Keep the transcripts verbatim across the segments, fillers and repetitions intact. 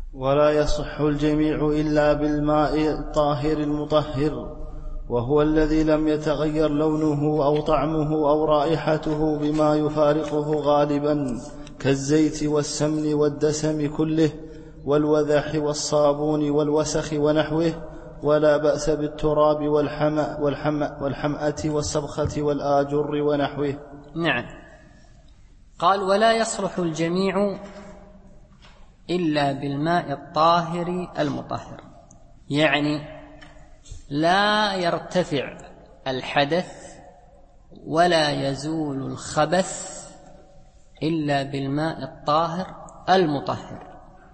ولا يصح الجميع إلا بالماء الطاهر المطهر، وهو الذي لم يتغير لونه أو طعمه أو رائحته بما يفارقه غالبا، كالزيت والسمن والدسم كله، والوذح والصابون والوسخ ونحوه. ولا بأس بالتراب والحمأ والحمأ والحمأة والسبخة والآجر ونحوه. نعم. قال ولا يصلح الجميع إلا بالماء الطاهر المطهر، يعني لا يرتفع الحدث ولا يزول الخبث إلا بالماء الطاهر المطهر،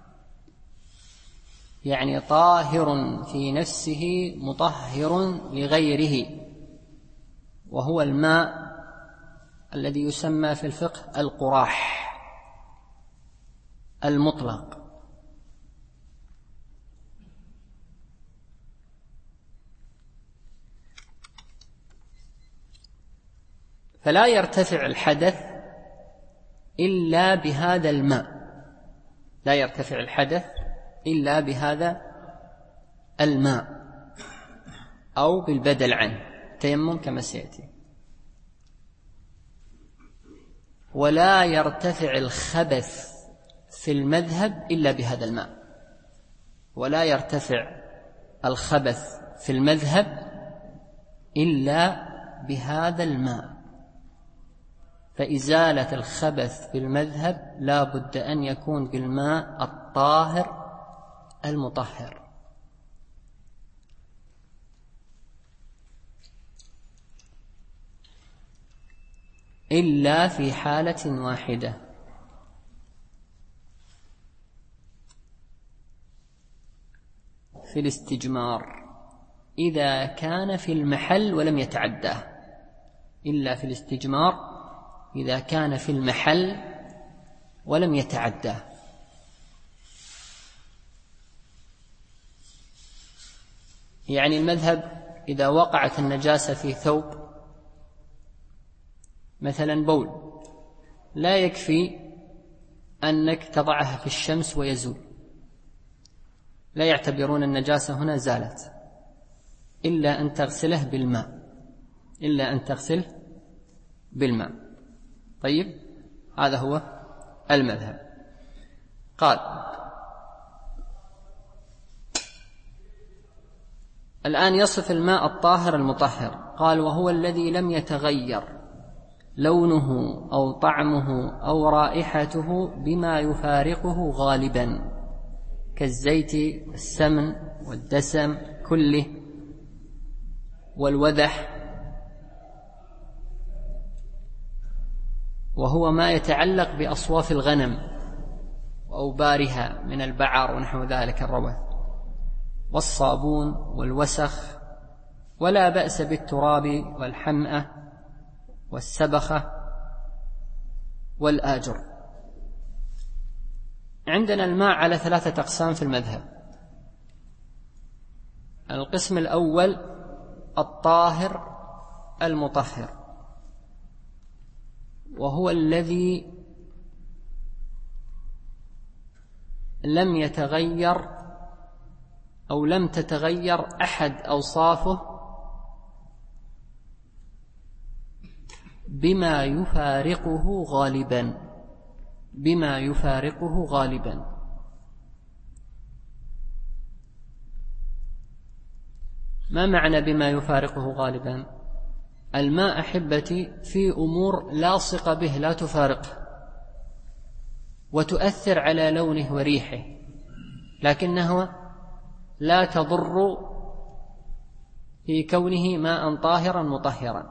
يعني طاهر في نفسه مطهر لغيره، وهو الماء الذي يسمى في الفقه القراح المطلق. فلا يرتفع الحدث إلا بهذا الماء، لا يرتفع الحدث إلا بهذا الماء أو بالبدل عنه، تيمم كما سيأتي. ولا يرتفع الخبث في المذهب إلا بهذا الماء، ولا يرتفع الخبث في المذهب إلا بهذا الماء. فإزالة الخبث في المذهب لا بد أن يكون بالماء الطاهر المطهر. إلا في حالة واحدة، في الاستجمار إذا كان في المحل ولم يتعداه، إلا في الاستجمار إذا كان في المحل ولم يتعداه. يعني المذهب إذا وقعت النجاسة في ثوب مثلا بول، لا يكفي أنك تضعها في الشمس ويزول، لا يعتبرون النجاسة هنا زالت إلا أن تغسله بالماء، إلا أن تغسله بالماء. طيب، هذا هو المذهب. قال الآن يصف الماء الطاهر المطهر، قال وهو الذي لم يتغير لونه أو طعمه أو رائحته بما يفارقه غالبا، كالزيت والسمن والدسم كله، والوذح، وهو ما يتعلق بأصواف الغنم وأوبارها من البعر ونحو ذلك الروث، والصابون والوسخ. ولا بأس بالتراب والحمأة والسبخة والآجر. عندنا الماء على ثلاثة أقسام في المذهب. القسم الأول الطاهر المطهر، وهو الذي لم يتغير أو لم تتغير أحد أوصافه بما يفارقه غالبا، بما يفارقه غالبا. ما معنى بما يفارقه غالبا؟ الماء أحبتي في أمور لاصقة به لا تفارقه وتؤثر على لونه وريحه، لكنه لا تضر في كونه ماء طاهرا مطهرا.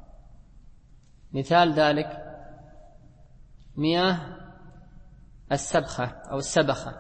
مثال ذلك مياه السبخة أو السبخة،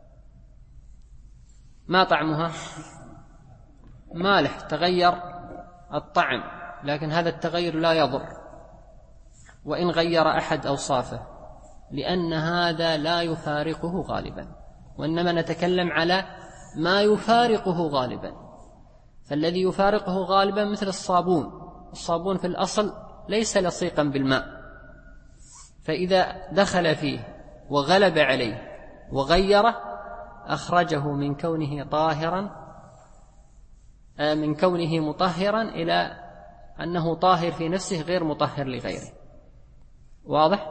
ما طعمها؟ مالح، تغير الطعم، لكن هذا التغير لا يضر وإن غير أحد أوصافه، لأن هذا لا يفارقه غالبا، وإنما نتكلم على ما يفارقه غالبا. فالذي يفارقه غالبا مثل الصابون، الصابون في الأصل ليس لصيقا بالماء، فإذا دخل فيه وغلب عليه وغيره أخرجه من كونه طاهرا من كونه مطهرا إلى أنه طاهر في نفسه غير مطهر لغيره. واضح؟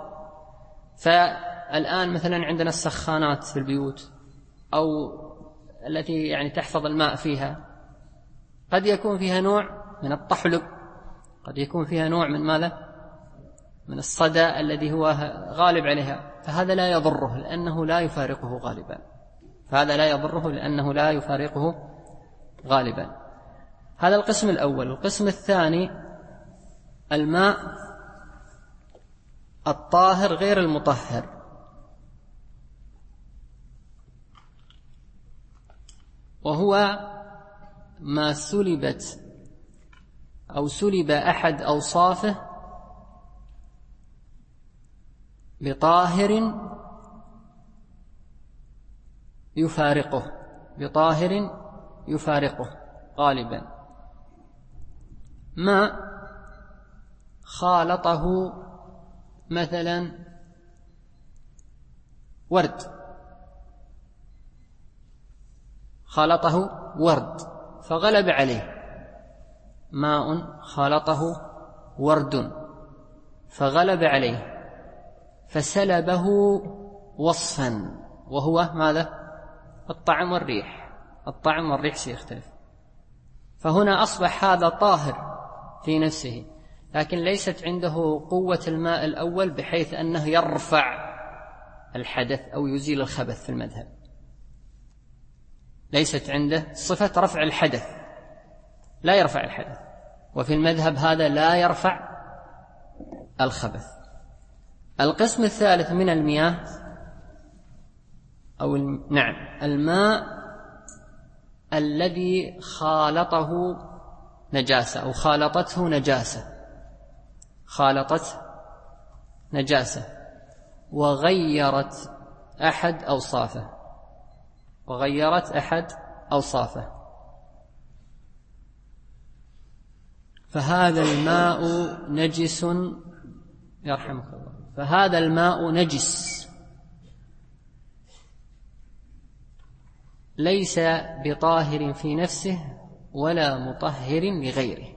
فالآن مثلا عندنا السخانات في البيوت أو التي يعني تحفظ الماء فيها، قد يكون فيها نوع من الطحلب، قد يكون فيها نوع من ماذا؟ من الصدى الذي هو غالب عليها، فهذا لا يضره لأنه لا يفارقه غالبا، فهذا لا يضره لأنه لا يفارقه غالبا. هذا القسم الأول. القسم الثاني الماء الطاهر غير المطهر، وهو ما سلبت أو سلب أحد أوصافه بطاهر يفارقه بطاهر يفارقه غالبا. ما خالطه مثلا ورد، خالطه ورد فغلب عليه، ماء خالطه ورد فغلب عليه فسلبه وصفا، وهو ماذا؟ الطعم والريح. الطعم والريح سيختلف، فهنا أصبح هذا طاهر في نفسه، لكن ليست عنده قوة الماء الأول بحيث أنه يرفع الحدث أو يزيل الخبث. في المذهب ليست عنده صفة رفع الحدث، لا يرفع الحدث، وفي المذهب هذا لا يرفع الخبث. القسم الثالث من المياه أو الم... نعم الماء الذي خالطه نجاسة أو خالطته نجاسة خالطته نجاسة وغيرت أحد أوصافه وغيرت أحد أوصافه فهذا الماء نجس، يرحمك الله، فهذا الماء نجس ليس بطاهر في نفسه ولا مطهر لغيره،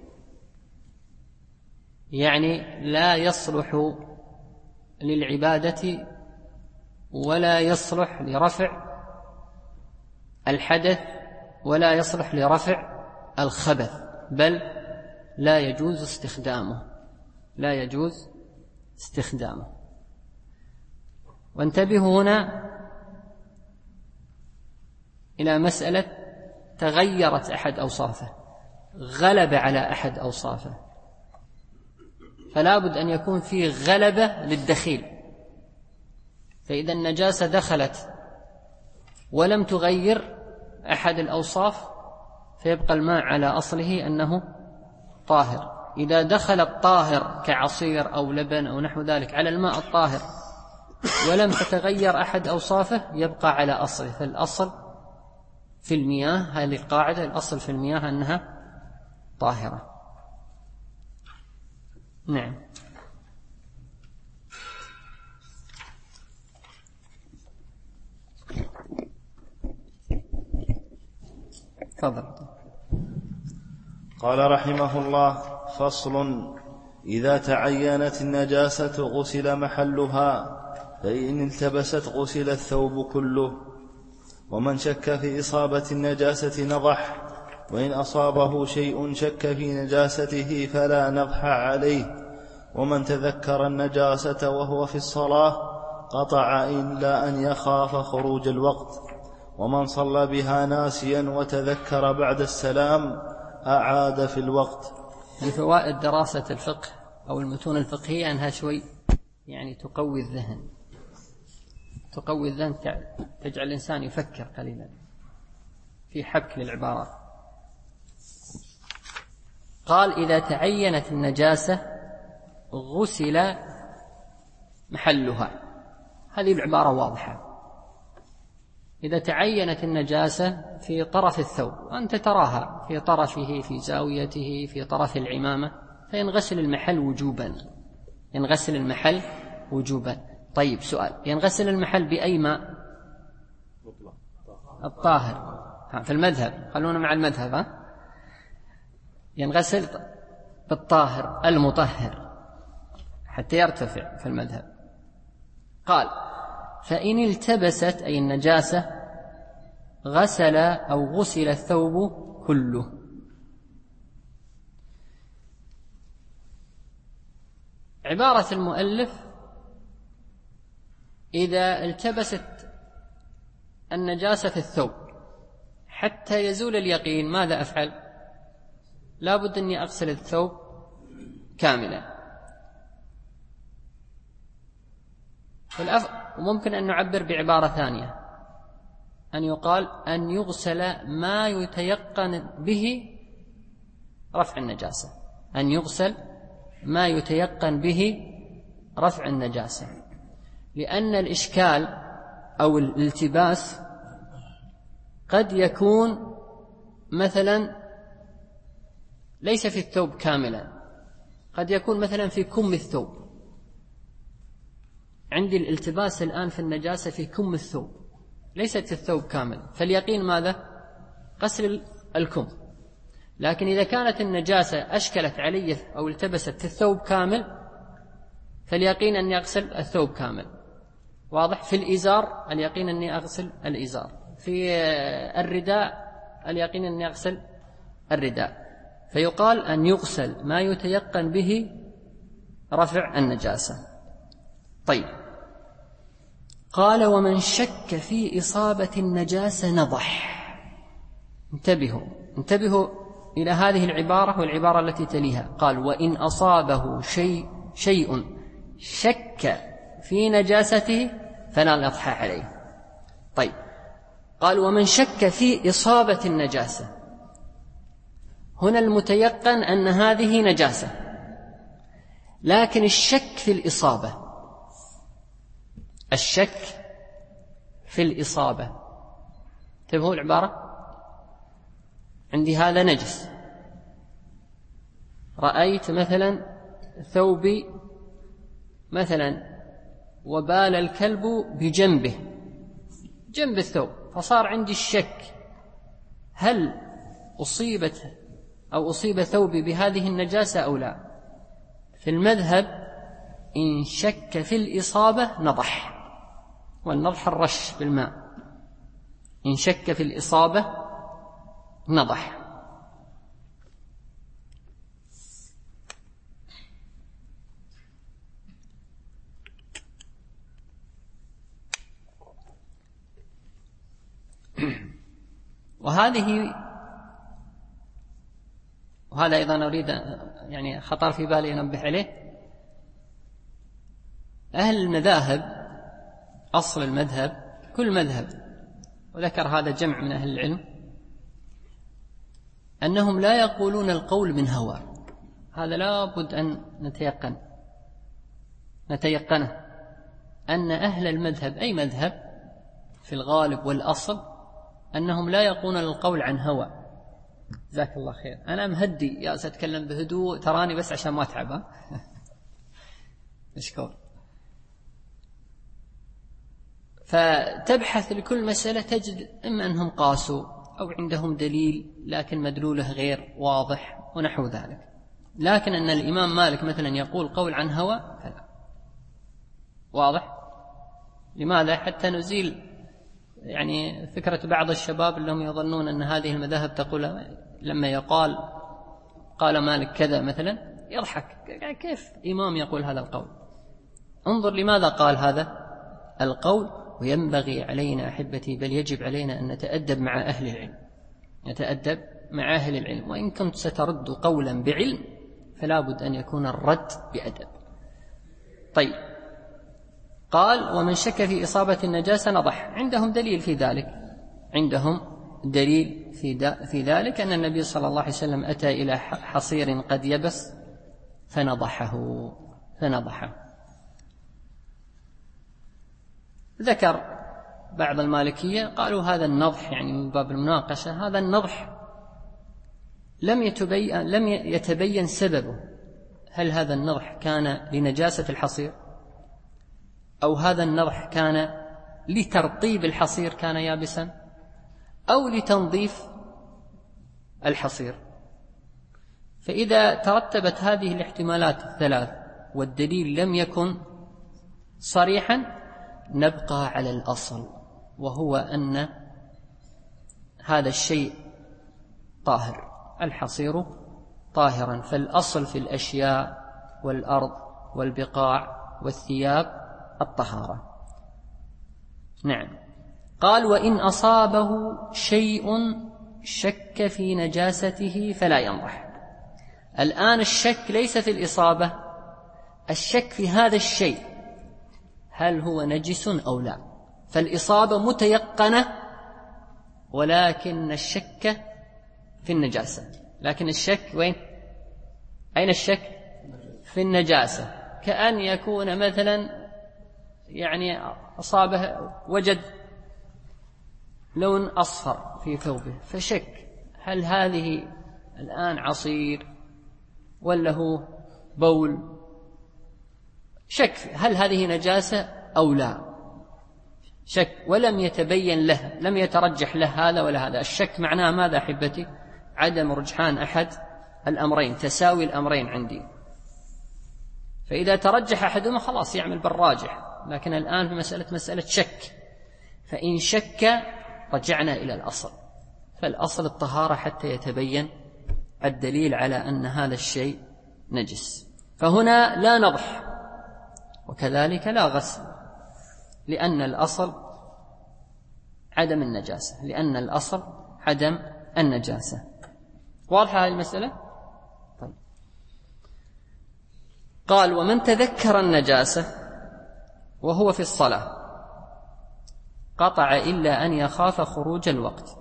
يعني لا يصلح للعبادة ولا يصلح لرفع الحدث ولا يصلح لرفع الخبث، بل لا يجوز استخدامه لا يجوز استخدامه. وانتبهوا هنا إلى مسألة تغيرت أحد أوصافه، غلب على أحد أوصافه، فلا بد أن يكون فيه غلبة للدخيل. فإذا النجاسة دخلت ولم تغير أحد الأوصاف فيبقى الماء على أصله أنه طاهر. إذا دخل الطاهر كعصير أو لبن أو نحو ذلك على الماء الطاهر ولم تتغير أحد أوصافه يبقى على أصله. فالأصل في المياه، هذه القاعدة، الأصل في المياه أنها طاهرة. نعم. تفضل. قال رحمه الله: فصل: إذا تعينت النجاسة غسل محلها، فإن التبست غسل الثوب كله. ومن شك في إصابة النجاسة نضح، وإن أصابه شيء شك في نجاسته فلا نضح عليه. ومن تذكر النجاسة وهو في الصلاة قطع إلا أن يخاف خروج الوقت. ومن صلى بها ناسيا وتذكر بعد السلام أعاد في الوقت. لفوائد دراسة الفقه أو المتون الفقهية أنها شوي يعني تقوي الذهن تقوي الذهن تجعل الإنسان يفكر قليلا في حبك للعبارات. قال: إذا تعينت النجاسة غسل محلها. هذه العبارة واضحة. إذا تعينت النجاسة في طرف الثوب وأنت تراها في طرفه، في زاويته، في طرف العمامة، فينغسل المحل وجوبا ينغسل المحل وجوبا. طيب، سؤال: ينغسل المحل بأي ماء؟ الطاهر في المذهب، خلونا مع المذهب، ها؟ ينغسل بالطاهر المطهر حتى يرتفع في المذهب. قال: فإن التبست أي النجاسة غسل أو غسل الثوب كله. عبارة المؤلف: إذا التبست النجاسة في الثوب حتى يزول اليقين ماذا أفعل؟ لا بد أني أغسل الثوب كاملا. وممكن أن نعبر بعبارة ثانية، أن يقال أن يغسل ما يتيقن به رفع النجاسة، أن يغسل ما يتيقن به رفع النجاسة، لأن الإشكال أو الالتباس قد يكون مثلا ليس في الثوب كاملا، قد يكون مثلا في كم الثوب. عندي الالتباس الآن في النجاسة في كم الثوب ليست في الثوب كامل، فاليقين ماذا؟ غسل الكم. لكن إذا كانت النجاسة أشكلت علي أو التبست في الثوب كامل فاليقين أني أغسل الثوب كامل. واضح؟ في الإزار اليقين أني أغسل الإزار، في الرداء اليقين أني أغسل الرداء. فيقال أن يغسل ما يتيقن به رفع النجاسة. طيب، قال: ومن شك في إصابة النجاسة نضح. انتبهوا انتبهوا إلى هذه العبارة والعبارة التي تليها. قال: وإن أصابه شيء شيء شك في نجاسته فلا نضح عليه. طيب، قال: ومن شك في إصابة النجاسة، هنا المتيقن أن هذه نجاسة، لكن الشك في الإصابة، الشك في الإصابة، انتبهوا العبارة. عندي هذا نجس، رأيت مثلا ثوبي مثلا وبال الكلب بجنبه جنب الثوب، فصار عندي الشك هل أصيبت أو أصيب ثوبي بهذه النجاسة أو لا. في المذهب إن شك في الإصابة نضح، والنضح الرش بالماء. إن شك في الإصابة نضح. وهذه وهذا أيضا أريد يعني خطر في بالي أنبه عليه. أهل المذاهب، أصل المذهب كل مذهب، وذكر هذا جمع من أهل العلم، أنهم لا يقولون القول من هوى. هذا لا بد أن نتيقن نتيقنه أن أهل المذهب أي مذهب في الغالب والأصل أنهم لا يقولون القول عن هوى. جزاك الله خير، أنا مهدي يا سأتكلم بهدوء، تراني بس عشان ما أتعب. مشكور. فتبحث لكل مسألة تجد إما أنهم قاسوا أو عندهم دليل لكن مدلوله غير واضح ونحو ذلك. لكن أن الإمام مالك مثلا يقول قول عن هوى فلا. واضح؟ لماذا؟ حتى نزيل يعني فكرة بعض الشباب اللي يظنون أن هذه المذاهب تقول لما يقال قال مالك كذا مثلا يضحك، كيف إمام يقول هذا القول؟ انظر لماذا قال هذا القول. وينبغي علينا أحبتي بل يجب علينا أن نتأدب مع أهل العلم، نتأدب مع أهل العلم. وإن كنت سترد قولا بعلم فلا بد أن يكون الرد بأدب. طيب، قال: ومن شك في إصابة النجاسة نضح. عندهم دليل في ذلك، عندهم دليل في, في ذلك أن النبي صلى الله عليه وسلم أتى إلى حصير قد يبس فنضحه فنضحه ذكر بعض المالكية قالوا هذا النضح يعني من باب المناقشة، هذا النضح لم يتبين, لم يتبين سببه. هل هذا النضح كان لنجاسة الحصير أو هذا النضح كان لترطيب الحصير كان يابسا؟ أو لتنظيف الحصير. فإذا ترتبت هذه الاحتمالات الثلاث والدليل لم يكن صريحا نبقى على الأصل، وهو أن هذا الشيء طاهر، الحصير طاهرا. فالأصل في الأشياء والأرض والبقاع والثياب الطهارة. نعم. قال: وإن أصابه شيء شك في نجاسته فلا ينضح. الآن الشك ليس في الإصابة، الشك في هذا الشيء هل هو نجس أو لا. فالإصابة متيقنة، ولكن الشك في النجاسة. لكن الشك وين؟ أين الشك؟ في النجاسة. كأن يكون مثلا يعني أصابه وجد لون أصفر في ثوبه فشك هل هذه الآن عصير ولا هو بول، شك هل هذه نجاسة أو لا، شك ولم يتبين له، لم يترجح له هذا ولا هذا. الشك معناه ماذا أحبتي؟ عدم رجحان أحد الأمرين، تساوي الأمرين عندي. فإذا ترجح أحدهما خلاص يعمل بالراجح، لكن الآن في مسألة مسألة شك. فإن شك رجعنا إلى الأصل، فالأصل الطهارة حتى يتبين الدليل على أن هذا الشيء نجس. فهنا لا نضح وكذلك لا غسل، لأن الأصل عدم النجاسة، لأن الأصل عدم النجاسة. واضحة هذه المسألة؟ طيب. قال: ومن تذكر النجاسة وهو في الصلاة قطع إلا أن يخاف خروج الوقت.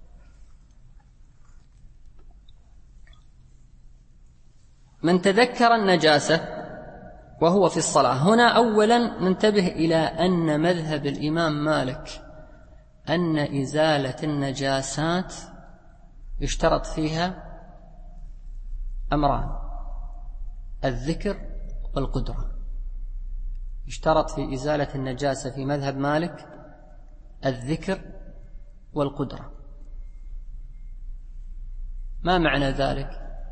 من تذكر النجاسة وهو في الصلاة، هنا أولا ننتبه إلى أن مذهب الإمام مالك أن إزالة النجاسات يشترط فيها أمران: الذكر والقدرة. يشترط في إزالة النجاسة في مذهب مالك الذكر والقدرة. ما معنى ذلك؟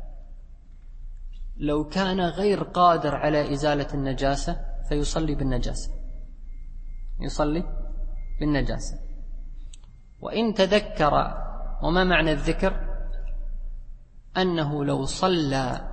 لو كان غير قادر على إزالة النجاسة فيصلي بالنجاسة، يصلي بالنجاسة. وإن تذكر، وما معنى الذكر؟ أنه لو صلى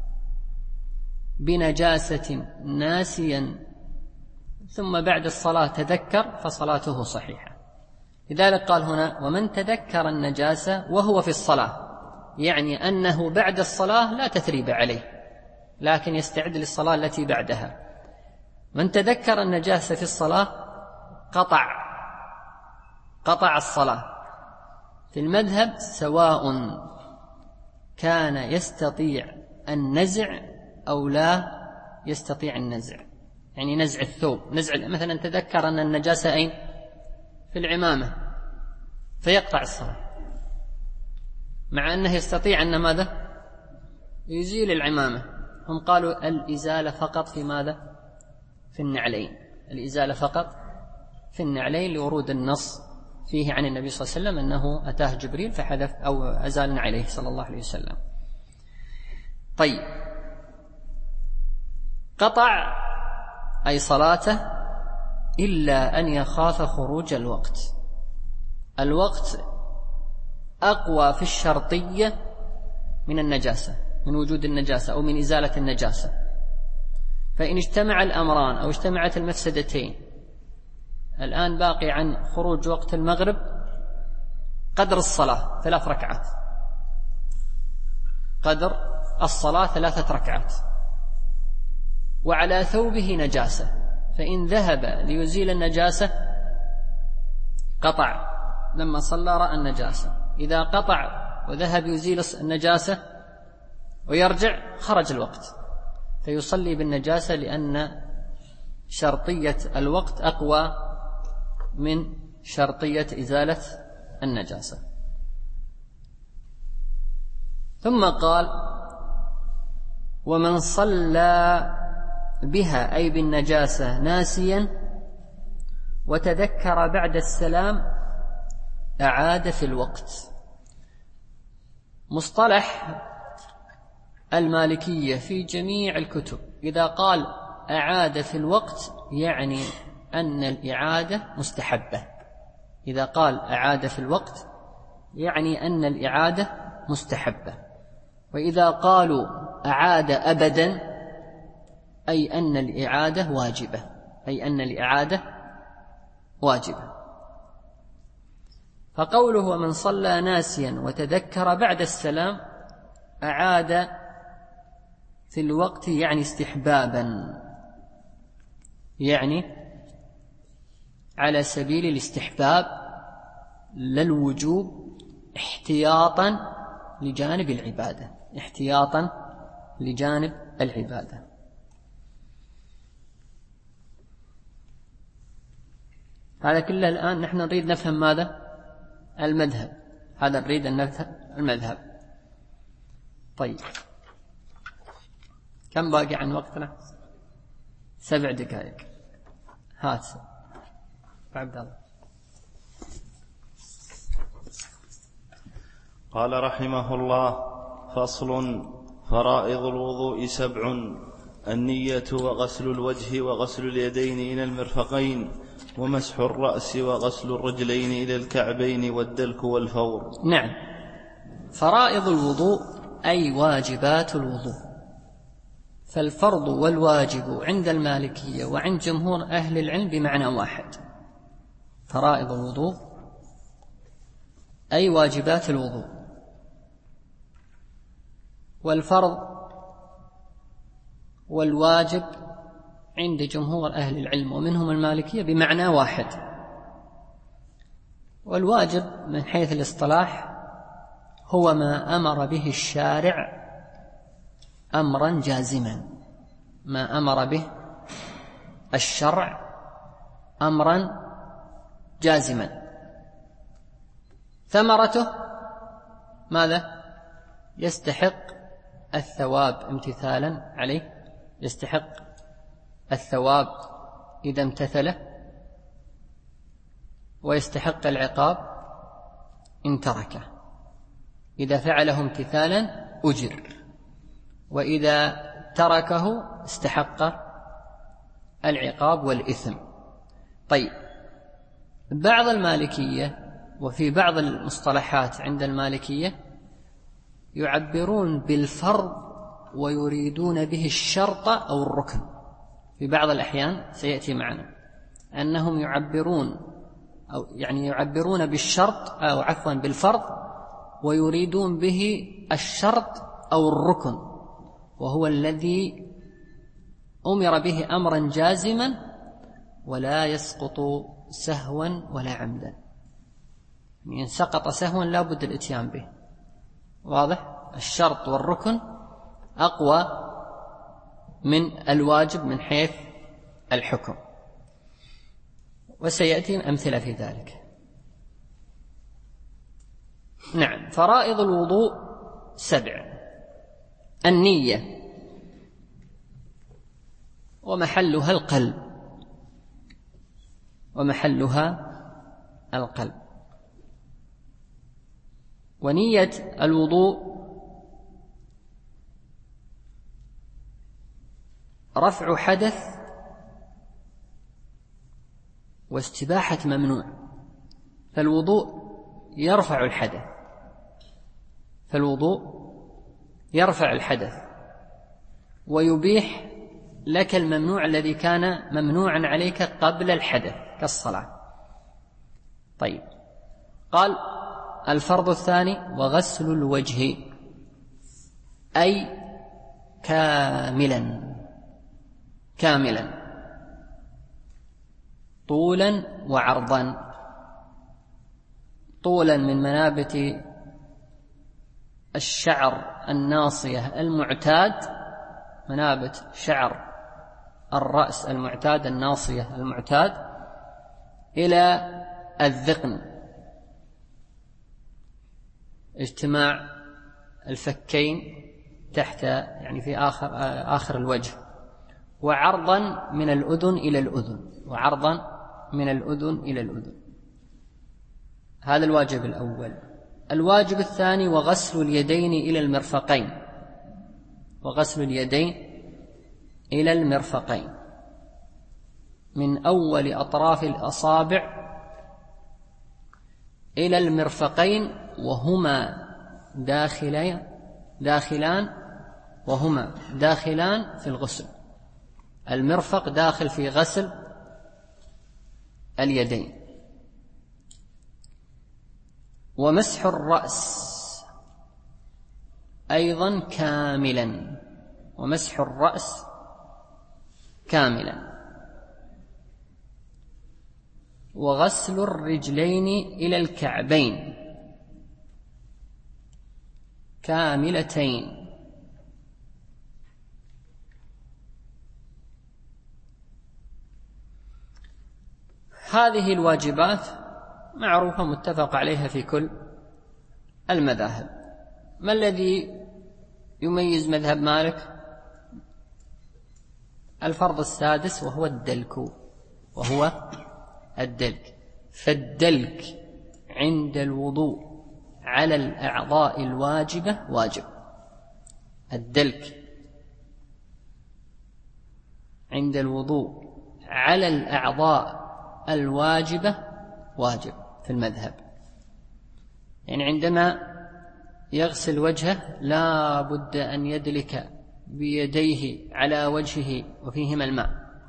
بنجاسة ناسيا ثم بعد الصلاة تذكر فصلاته صحيحة. لذلك قال هنا: ومن تذكر النجاسة وهو في الصلاة، يعني أنه بعد الصلاة لا تثريب عليه، لكن يستعد للصلاة التي بعدها. من تذكر النجاسة في الصلاة قطع قطع الصلاة. في المذهب سواء كان يستطيع النزع أو لا يستطيع النزع، يعني نزع الثوب، نزع مثلا تذكر أن النجاسة أين؟ في العمامة، فيقطع الصلاة، مع أنه يستطيع أن ماذا؟ يزيل العمامة. هم قالوا الإزالة فقط في ماذا؟ في النعلين، الإزالة فقط في النعلين لورود النص فيه عن النبي صلى الله عليه وسلم أنه أتاه جبريل فحذف أو أزال عليه صلى الله عليه وسلم. طيب، قطع أي صلاته إلا أن يخاف خروج الوقت. الوقت أقوى في الشرطية من النجاسة، من وجود النجاسة أو من إزالة النجاسة. فإن اجتمع الأمران أو اجتمعت المفسدتين، الآن باقي عن خروج وقت المغرب قدر الصلاة ثلاث ركعات، قدر الصلاة ثلاثة ركعات، وعلى ثوبه نجاسة، فإن ذهب ليزيل النجاسة قطع لما صلى رأى النجاسة. إذا قطع وذهب يزيل النجاسة ويرجع خرج الوقت، فيصلي بالنجاسة، لأن شرطية الوقت أقوى من شرطية إزالة النجاسة. ثم قال: ومن صلى بها أي بالنجاسة ناسيا وتذكر بعد السلام أعاد في الوقت. مصطلح المالكية في جميع الكتب إذا قال أعاد في الوقت يعني أن الإعادة مستحبة. إذا قال أعاد في الوقت يعني أن الإعادة مستحبة. وإذا قالوا أعاد أبدا أي أن الإعادة واجبة، أي أن الإعادة واجبة. فقوله ومن صلى ناسيا وتذكر بعد السلام أعاد في الوقت يعني استحبابا، يعني على سبيل الاستحباب لا الوجوب، احتياطا لجانب العبادة، احتياطا لجانب العبادة. هذا كله الآن نحن نريد نفهم ماذا؟ المذهب. هذا نريد أن نفهم المذهب. طيب كم باقي عن وقتنا؟ سبع دقائق. هات عبد الله. قال رحمه الله: فصل: فرائض الوضوء سبع: النية، وغسل الوجه، وغسل اليدين إلى المرفقين، ومسح الرأس، وغسل الرجلين إلى الكعبين، والدلك والفور. نعم، فرائض الوضوء أي واجبات الوضوء. فالفرض والواجب عند المالكية وعند جمهور أهل العلم بمعنى واحد. فرائض الوضوء أي واجبات الوضوء، والفرض والواجب عند جمهور أهل العلم ومنهم المالكية بمعنى واحد. والواجب من حيث الاصطلاح هو ما أمر به الشارع أمرا جازما، ما أمر به الشرع أمرا جازما. ثمرته ماذا؟ يستحق الثواب امتثالا عليه، يستحق الثواب إذا امتثله، ويستحق العقاب إن تركه. إذا فعله امتثالا أجر، وإذا تركه استحق العقاب والإثم. طيب، بعض المالكية وفي بعض المصطلحات عند المالكية يعبرون بالفرض ويريدون به الشرط أو الركن. في بعض الأحيان سيأتي معنا أنهم يعبرون أو يعني يعبرون بالشرط أو عفوا بالفرض ويريدون به الشرط أو الركن، وهو الذي أمر به أمرا جازما ولا يسقط سهوا ولا عمدا. يعني إن سقط سهوا لا بد الاتيان به. واضح؟ الشرط والركن أقوى من الواجب من حيث الحكم، وسيأتي أمثلة في ذلك. نعم، فرائض الوضوء سبع: النية، ومحلها القلب، ومحلها القلب. ونية الوضوء رفع حدث واستباحة ممنوع. فالوضوء يرفع الحدث، فالوضوء يرفع الحدث ويبيح لك الممنوع الذي كان ممنوعا عليك قبل الحدث كالصلاة. طيب، قال الفرض الثاني: وغسل الوجه، أي كاملا كاملا طولا وعرضا. طولا من منابت الشعر الناصية المعتاد، منابت شعر الرأس المعتاد الناصية المعتاد، إلى الذقن، اجتماع الفكين تحت يعني في آخر, آخر الوجه. وعرضا من الأذن إلى الأذن، وعرضا من الأذن إلى الأذن. هذا الواجب الأول. الواجب الثاني وغسل اليدين إلى المرفقين، وغسل اليدين إلى المرفقين من أول أطراف الأصابع إلى المرفقين وهما داخلان داخلان وهما داخلان في الغسل. المرفق داخل في غسل اليدين. ومسح الرأس أيضا كاملا، ومسح الرأس كاملا. وغسل الرجلين إلى الكعبين كاملتين. هذه الواجبات معروفة متفق عليها في كل المذاهب. ما الذي يميز مذهب مالك؟ الفرض السادس وهو الدلك، وهو الدلك. فالدلك عند الوضوء على الأعضاء الواجبة واجب. الدلك عند الوضوء على الأعضاء الواجبة واجب في المذهب. يعني عندما يغسل وجهه لا بد أن يدلك بيديه على وجهه وفيهما الماء.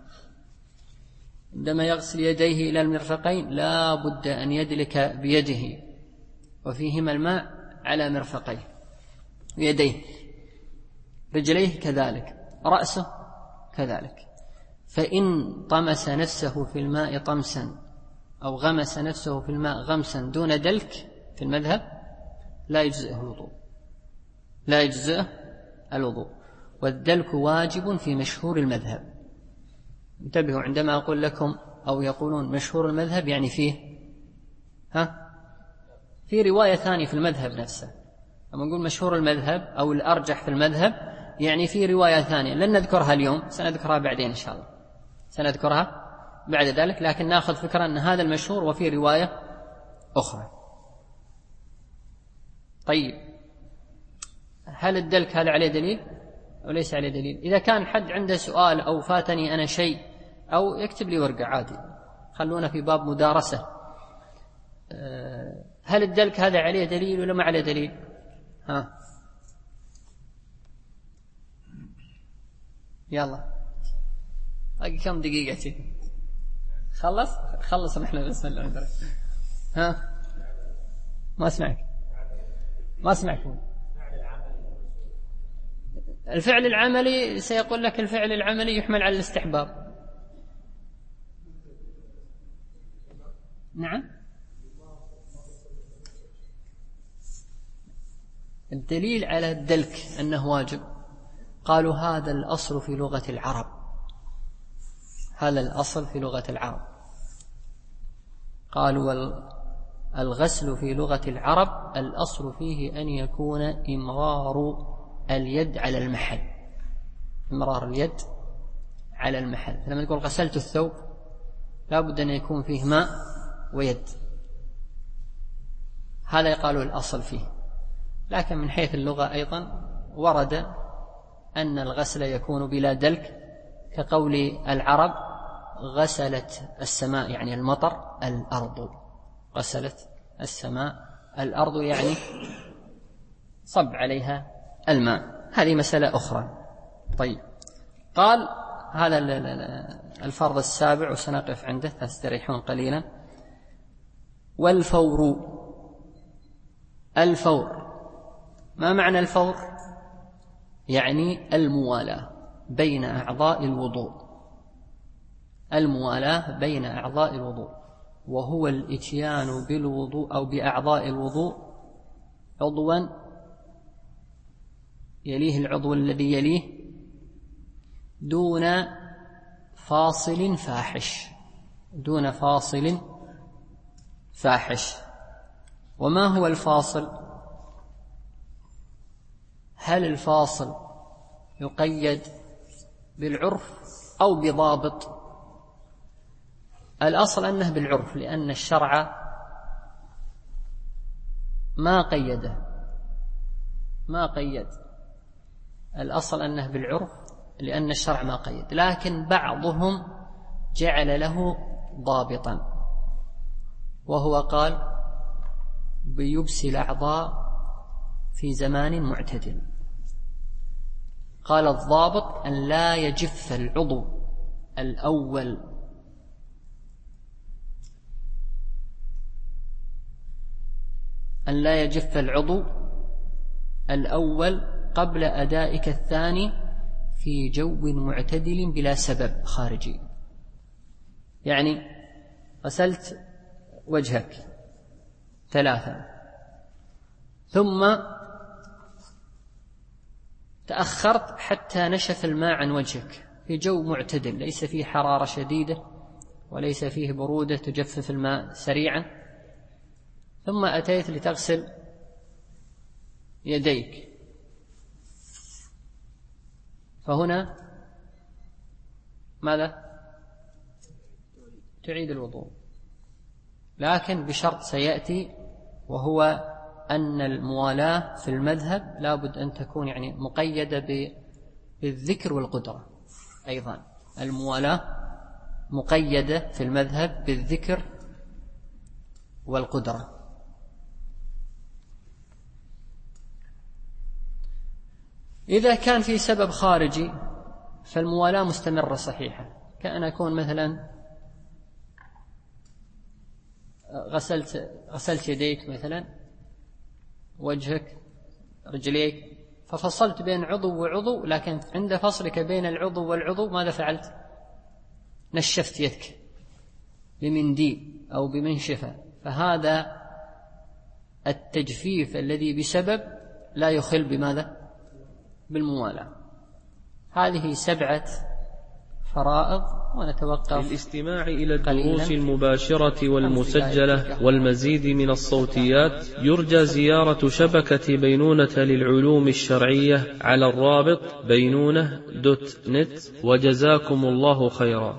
عندما يغسل يديه إلى المرفقين لا بد أن يدلك بيده وفيهما الماء على مرفقيه ويديه. رجليه كذلك، رأسه كذلك. فإن طمس نفسه في الماء طمسا أو غمس نفسه في الماء غمسا دون دلك في المذهب لا يجزئه الوضوء، لا يجزئه الوضوء. والدلك واجب في مشهور المذهب. انتبهوا عندما أقول لكم أو يقولون مشهور المذهب يعني فيه ها في رواية ثانية في المذهب نفسه. لما نقول مشهور المذهب أو الأرجح في المذهب يعني في رواية ثانية لن نذكرها اليوم، سنذكرها بعدين إن شاء الله، سنذكرها بعد ذلك، لكن نأخذ فكرة أن هذا المشهور وفي رواية أخرى. طيب هل الدلك هذا عليه دليل أو ليس عليه دليل؟ إذا كان حد عنده سؤال أو فاتني أنا شيء أو يكتب لي ورقة عادي، خلونا في باب مدارسة. هل الدلك هذا عليه دليل ولا ما عليه دليل؟ ها يلا باقي كم دقيقة؟ خلص خلص نحن بسم الله. ها ما اسمعك ما اسمعك. الفعل العملي سيقول لك الفعل العملي يحمل على الاستحباب. نعم الدليل على الدلك أنه واجب قالوا هذا الأصل في لغة العرب، هذا الأصل في لغة العرب. قالوا الغسل في لغة العرب الأصل فيه أن يكون إمرار اليد على المحل، إمرار اليد على المحل. لما نقول غسلت الثوب لا بد أن يكون فيه ماء ويد، هذا يقال الأصل فيه. لكن من حيث اللغة أيضا ورد أن الغسل يكون بلا دلك، كقول العرب غسلت السماء يعني المطر الأرض، غسلت السماء الأرض يعني صب عليها الماء. هذه مسألة أخرى. طيب قال هذا الفرض السابع وسنقف عنده تستريحون قليلا. والفور، الفور ما معنى الفور؟ يعني الموالاة بين أعضاء الوضوء، الموالاة بين أعضاء الوضوء، وهو الإتيان بالوضوء أو بأعضاء الوضوء عضوا يليه العضو الذي يليه دون فاصل فاحش، دون فاصل فاحش. وما هو الفاصل؟ هل الفاصل يقيد بالعرف أو بضابط؟ الأصل أنه بالعرف، لأن الشرع ما قيده، ما قيد، الأصل أنه بالعرف لأن الشرع ما قيد، لكن بعضهم جعل له ضابطا، وهو قال بيبس الأعضاء في زمان معتدل. قال الضابط أن لا يجف العضو الأول أن لا يجف العضو الأول قبل أدائك الثاني في جو معتدل بلا سبب خارجي. يعني غسلت وجهك ثلاثا ثم تأخرت حتى نشف الماء عن وجهك في جو معتدل ليس فيه حرارة شديدة وليس فيه برودة تجفف الماء سريعا، ثم أتيت لتغسل يديك، فهنا ماذا؟ تعيد الوضوء، لكن بشرط سيأتي، وهو أن الموالاة في المذهب لا بد أن تكون يعني مقيدة بالذكر والقدرة. أيضا الموالاة مقيدة في المذهب بالذكر والقدرة. إذا كان في سبب خارجي فالموالاة مستمرة صحيحة، كأن أكون مثلا غسلت غسلت يديك مثلا، وجهك، رجليك، ففصلت بين عضو وعضو، لكن عند فصلك بين العضو والعضو ماذا فعلت؟ نشفت يدك بمنديل أو بمنشفة، فهذا التجفيف الذي بسبب لا يخل بماذا؟ بالموالاة. هذه سبعة فرائض، ونتوقف للاستماع إلى الدروس المباشرة والمسجلة والمزيد من الصوتيات يرجى زيارة شبكة بينونة للعلوم الشرعية على الرابط بينونة دوت نت، وجزاكم الله خيرا.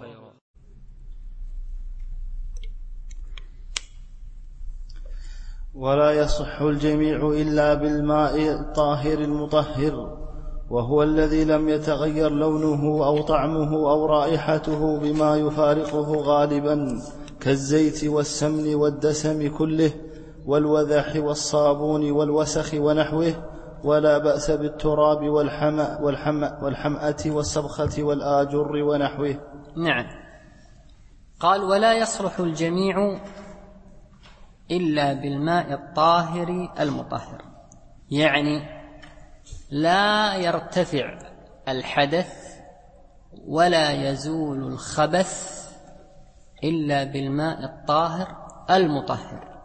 ولا يصح الجميع إلا بالماء الطاهر المطهر، وهو الذي لم يتغير لونه أو طعمه أو رائحته بما يفارقه غالبا، كالزيت والسمن والدسم كله، والوذح والصابون والوسخ ونحوه، ولا بأس بالتراب والحمأ والحمأ والحمأة والسبخة والآجر ونحوه. نعم. قال ولا يصلح الجميع إلا بالماء الطاهر المطهر، يعني لا يرتفع الحدث ولا يزول الخبث إلا بالماء الطاهر المطهر،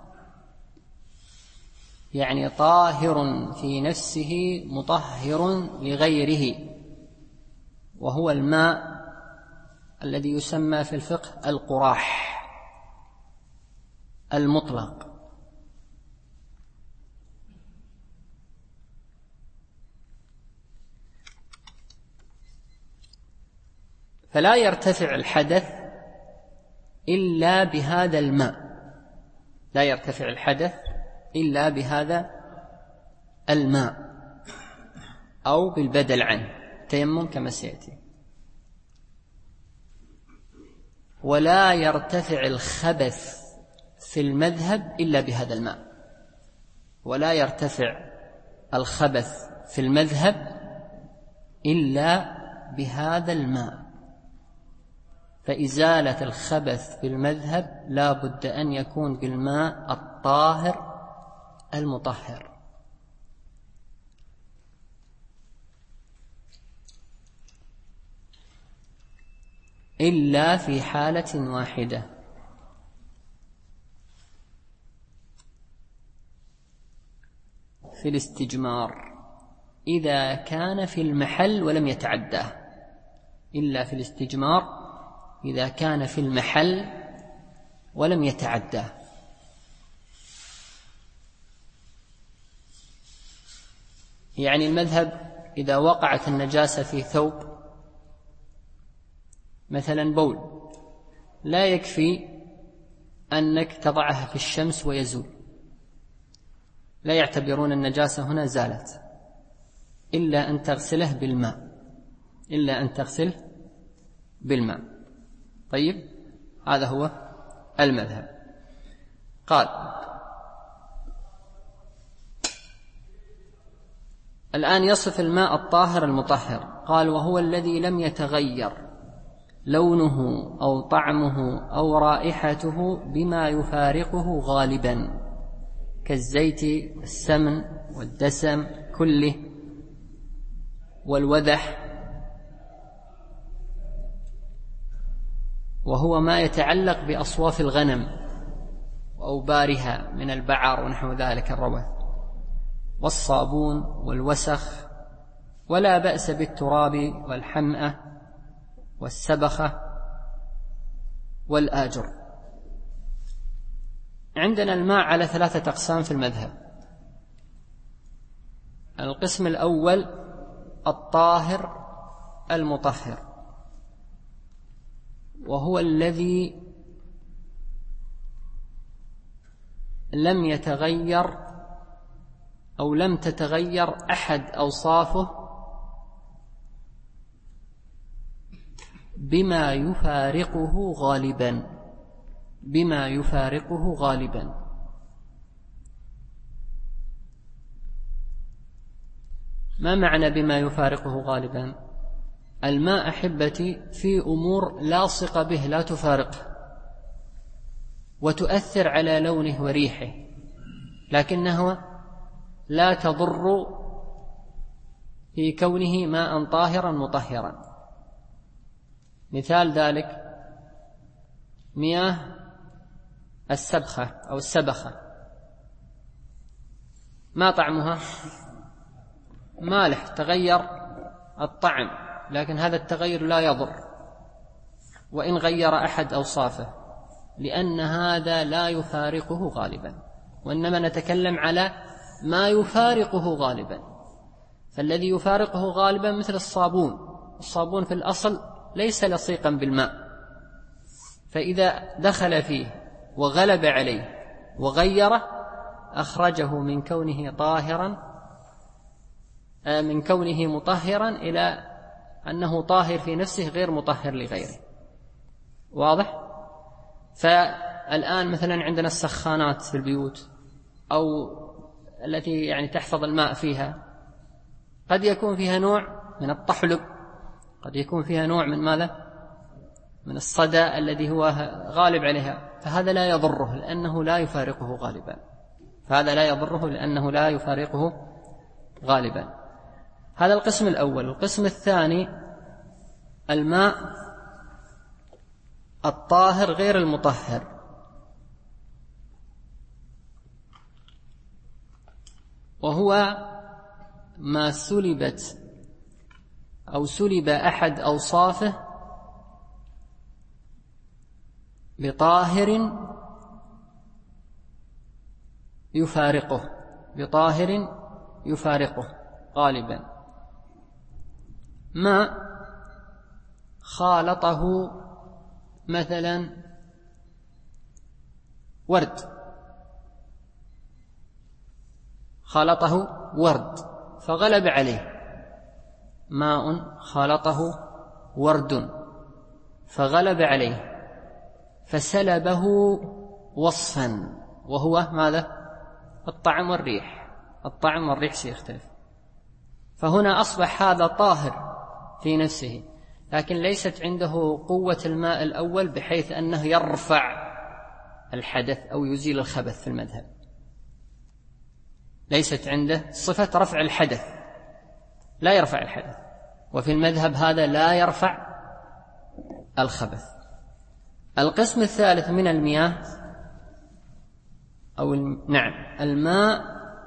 يعني طاهر في نفسه مطهر لغيره، وهو الماء الذي يسمى في الفقه القراح المطلق. فلا يرتفع الحدث إلا بهذا الماء، لا يرتفع الحدث إلا بهذا الماء أو بالبدل عنه، تيمم كما سيأتي. ولا يرتفع الخبث في المذهب إلا بهذا الماء، ولا يرتفع الخبث في المذهب إلا بهذا الماء. فإزالة الخبث في المذهب لا بد أن يكون بالماء الطاهر المطهر. إلا في حالة واحدة، في الاستجمار، إذا كان في المحل ولم يتعداه، إلا في الاستجمار إذا كان في المحل ولم يتعداه. يعني المذهب إذا وقعت النجاسة في ثوب مثلا بول، لا يكفي أنك تضعها في الشمس ويزول، لا يعتبرون النجاسة هنا زالت إلا أن تغسله بالماء إلا أن تغسله بالماء. طيب، هذا هو المذهب. قال: الآن يصف الماء الطاهر المطهر. قال: وهو الذي لم يتغير لونه أو طعمه أو رائحته بما يفارقه غالبا، كالزيت والسمن والدسم كله والوذح، وهو ما يتعلق بأصواف الغنم وأوبارها من البعر ونحو ذلك الروث، والصابون والوسخ، ولا بأس بالتراب والحمأة والسبخة والآجر. عندنا الماء على ثلاثة أقسام في المذهب. القسم الأول الطاهر المطهر، وهو الذي لم يتغير أو لم تتغير أحد أوصافه بما يفارقه غالبا بما يفارقه غالبا ما معنى بما يفارقه غالبا؟ الماء أحبتي في أمور لاصقة به لا تفارقه وتؤثر على لونه وريحه، لكنه لا تضر في كونه ماء طاهرا مطهرا. مثال ذلك مياه السبخة أو السبخة، ما طعمها؟ مالح، تغير الطعم، لكن هذا التغير لا يضر وإن غير أحد أوصافه، لأن هذا لا يفارقه غالبا، وإنما نتكلم على ما يفارقه غالبا. فالذي يفارقه غالبا مثل الصابون، الصابون في الأصل ليس لصيقا بالماء، فإذا دخل فيه وغلب عليه وغيره أخرجه من كونه طاهرا من كونه مطهرا إلى أنه طاهر في نفسه غير مطهر لغيره. واضح؟ فالآن مثلا عندنا السخانات في البيوت أو التي يعني تحفظ الماء فيها، قد يكون فيها نوع من الطحلب، قد يكون فيها نوع من ماذا؟ من الصدى الذي هو غالب عليها، فهذا لا يضره لأنه لا يفارقه غالبا فهذا لا يضره لأنه لا يفارقه غالبا. هذا القسم الأول. القسم الثاني الماء الطاهر غير المطهر، وهو ما سلبت أو سلب أحد أوصافه بطاهر يفارقه بطاهر يفارقه غالبا. ما خالطه مثلا ورد خالطه ورد فغلب عليه، ماء خالطه ورد فغلب عليه فسلبه وصفا، وهو ماذا؟ الطعم والريح. الطعم والريح سيختلف، فهنا أصبح هذا طاهر في نفسه، لكن ليست عنده قوة الماء الأول بحيث أنه يرفع الحدث أو يزيل الخبث. في المذهب ليست عنده صفة رفع الحدث، لا يرفع الحدث، وفي المذهب هذا لا يرفع الخبث. القسم الثالث من المياه أو الم... نعم الماء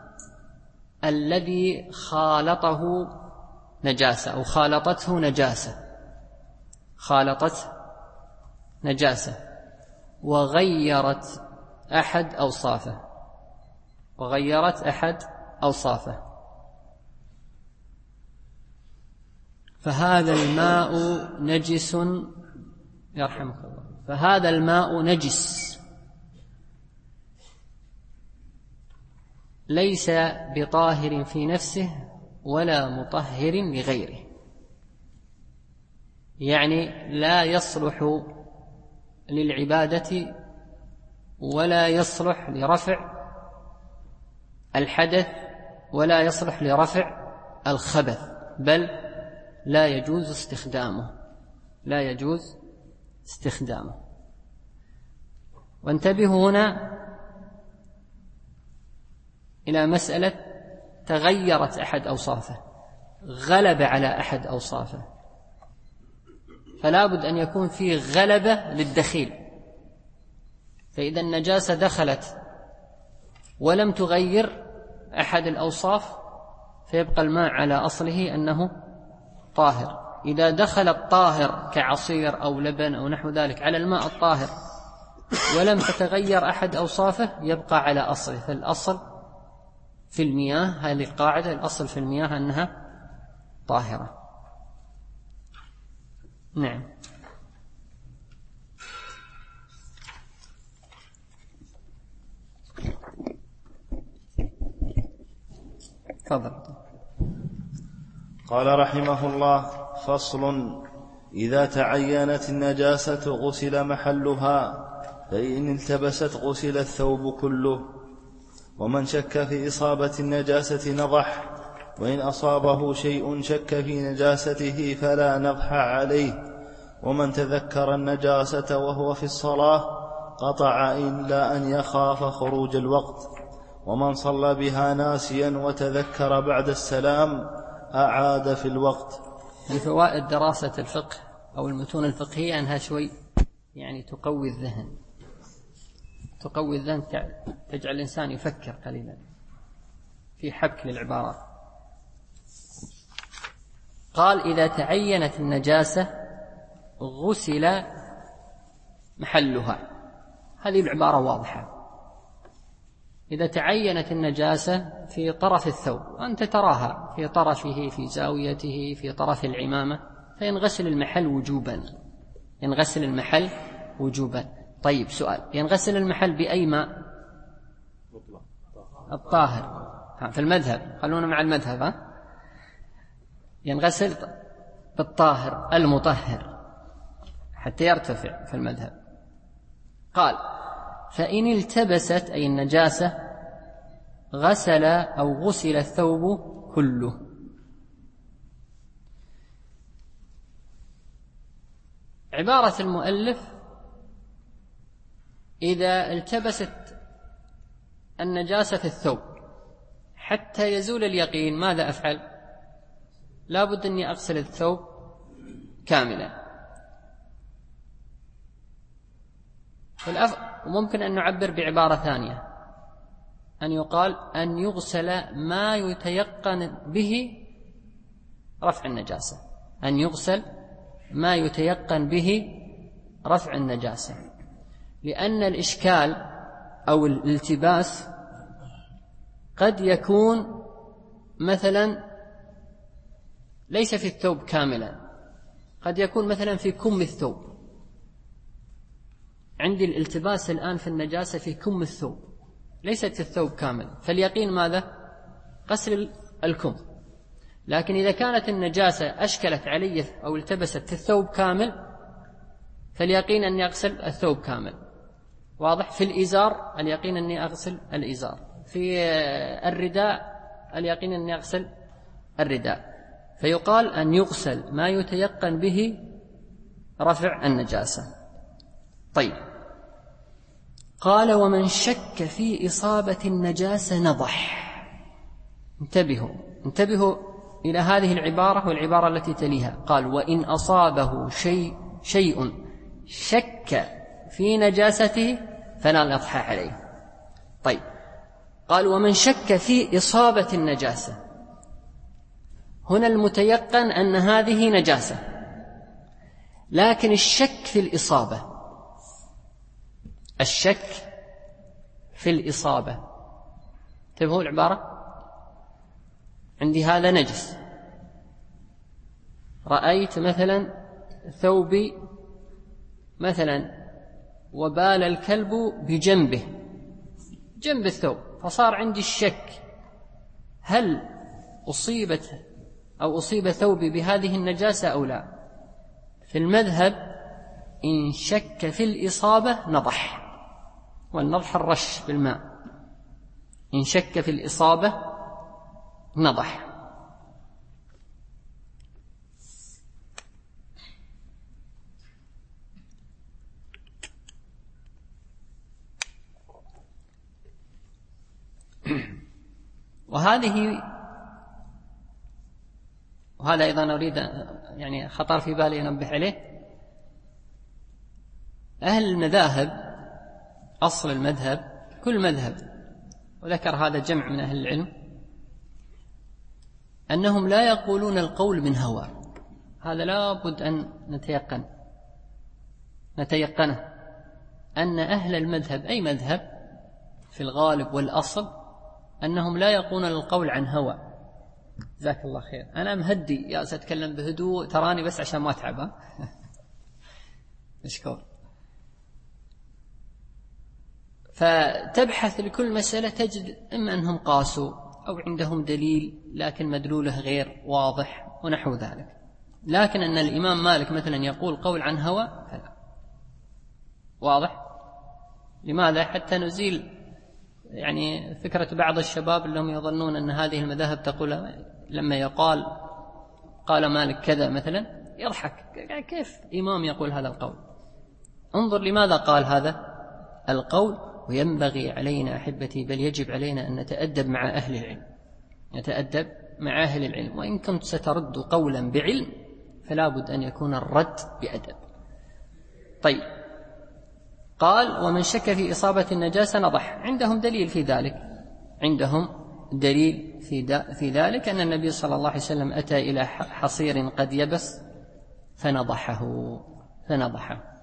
الذي خالطه نجاسة أو خالطته نجاسة خالطته نجاسة وغيرت أحد أوصافه وغيرت أحد أوصافه فهذا الماء نجس يرحمك الله فهذا الماء نجس ليس بطاهر في نفسه ولا مطهر لغيره، يعني لا يصلح للعبادة ولا يصلح لرفع الحدث ولا يصلح لرفع الخبث، بل لا يجوز استخدامه لا يجوز استخدامه وانتبهوا هنا إلى مسألة تغيرت أحد أوصافه، غلب على أحد أوصافه، فلا بد أن يكون فيه غلبة للدخيل. فإذا النجاسة دخلت ولم تغير أحد الأوصاف فيبقى الماء على أصله أنه طاهر. إذا دخل الطاهر كعصير أو لبن أو نحو ذلك على الماء الطاهر ولم تتغير أحد أوصافه يبقى على أصله. فالأصل في المياه، هذه القاعدة، الأصل في المياه أنها طاهرة. نعم. تفضل. قال رحمه الله: فصل: إذا تعينت النجاسة غسل محلها، فإن التبست غسل الثوب كله. ومن شك في إصابة النجاسة نضح، وإن أصابه شيء شك في نجاسته فلا نضح عليه. ومن تذكر النجاسة وهو في الصلاة قطع إلا أن يخاف خروج الوقت. ومن صلى بها ناسيا وتذكر بعد السلام أعاد في الوقت. لفوائد دراسة الفقه أو المتون الفقهية أنها شوي يعني تقوي الذهن تقوي الذهن تجعل الإنسان يفكر قليلا في حبك للعبارات. قال: إذا تعينت النجاسة غسل محلها. هذه العبارة واضحة. إذا تعينت النجاسة في طرف الثوب وأنت تراها في طرفه، في زاويته، في طرف العمامة، فينغسل المحل وجوبا ينغسل المحل وجوبا. طيب، سؤال: ينغسل المحل بأي ماء؟ الطاهر. في المذهب، خلونا مع المذهب، ها؟ ينغسل بالطاهر المطهر حتى يرتفع في المذهب. قال: فإن التبست أي النجاسة غسل أو غسل الثوب كله. عبارة المؤلف: إذا التبست النجاسة في الثوب حتى يزول اليقين ماذا أفعل؟ لا بد أني أغسل الثوب كاملا. وممكن أن نعبر بعبارة ثانية، أن يقال أن يغسل ما يتيقن به رفع النجاسة أن يغسل ما يتيقن به رفع النجاسة لأن الإشكال أو الالتباس قد يكون مثلا ليس في الثوب كاملا، قد يكون مثلا في كم الثوب. عندي الالتباس الآن في النجاسة في كم الثوب، ليست الثوب كامل، فاليقين ماذا؟ غسل الكم. لكن إذا كانت النجاسة أشكلت علي أو التبست في الثوب كامل فاليقين أني أغسل الثوب كامل. واضح؟ في الإزار اليقين أني أغسل الإزار، في الرداء اليقين أني أغسل الرداء. فيقال أن يغسل ما يتيقن به رفع النجاسة. طيب، قال: ومن شك في إصابة النجاسة نضح. انتبهوا انتبهوا إلى هذه العبارة والعبارة التي تليها. قال: وإن أصابه شيء شيء شك في نجاسته فلا نضح عليه. طيب، قال: ومن شك في إصابة النجاسة. هنا المتيقن أن هذه نجاسة، لكن الشك في الإصابة الشك في الإصابة انتبهوا العبارة. عندي هذا نجس، رأيت مثلا ثوبي مثلا وبال الكلب بجنبه جنب الثوب، فصار عندي الشك هل أصيبت أو أصيب ثوبي بهذه النجاسة أو لا. في المذهب إن شك في الإصابة نضح، والنضح الرش بالماء. إن شك في الإصابة نضح. وهذه وهذا أيضا أريد يعني خطر في بالي أنبه عليه. أهل المذاهب أصل المذهب كل مذهب، وذكر هذا جمع من أهل العلم، أنهم لا يقولون القول من هوى. هذا لا بد أن نتيقن نتيقنه أن أهل المذهب أي مذهب في الغالب والأصل أنهم لا يقولون القول عن هوى. جزاك الله خير. أنا مهدي يا سأتكلم بهدوء، تراني بس عشان ما أتعب. مشكور. فتبحث لكل مسألة تجد إما أنهم قاسوا أو عندهم دليل لكن مدلوله غير واضح ونحو ذلك. لكن أن الإمام مالك مثلا يقول قول عن هوى فلا. واضح؟ لماذا؟ حتى نزيل يعني فكرة بعض الشباب اللهم يظنون أن هذه المذاهب تقول لما يقال قال مالك كذا مثلا يضحك، كيف إمام يقول هذا القول؟ انظر لماذا قال هذا القول. وينبغي علينا أحبتي بل يجب علينا أن نتأدب مع أهل العلم، نتأدب مع أهل العلم. وإن كنت سترد قولا بعلم فلا بد أن يكون الرد بأدب. طيب، قال ومن شك في إصابة النجاسة نضح. عندهم دليل في ذلك، عندهم دليل في, في ذلك أن النبي صلى الله عليه وسلم أتى إلى حصير قد يبس فنضحه فنضحه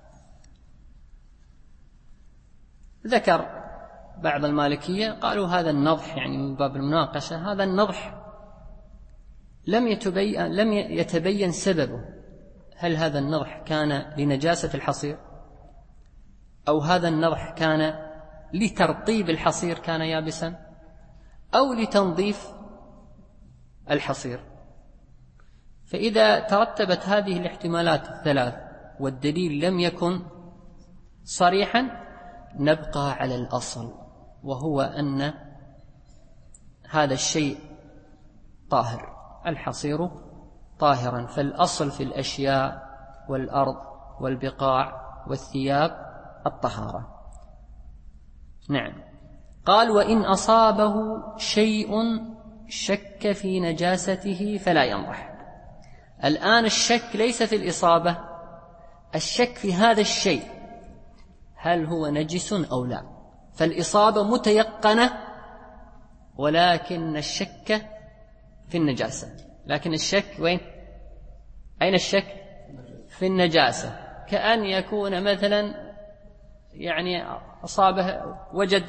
ذكر بعض المالكية قالوا هذا النضح يعني من باب المناقشة، هذا النضح لم يتبين, لم يتبين سببه. هل هذا النضح كان لنجاسة الحصير أو هذا النضح كان لترطيب الحصير كان يابسا أو لتنظيف الحصير. فإذا ترتبت هذه الاحتمالات الثلاث والدليل لم يكن صريحا نبقى على الأصل، وهو أن هذا الشيء طاهر، الحصير طاهرا. فالأصل في الأشياء والأرض والبقاع والثياب الطهارة. نعم. قال وإن أصابه شيء شك في نجاسته فلا ينضح. الآن الشك ليس في الإصابة، الشك في هذا الشيء هل هو نجس أو لا. فالإصابة متيقنة ولكن الشك في النجاسة. لكن الشك وين؟ أين الشك؟ في النجاسة. كأن يكون مثلا يعني أصابه وجد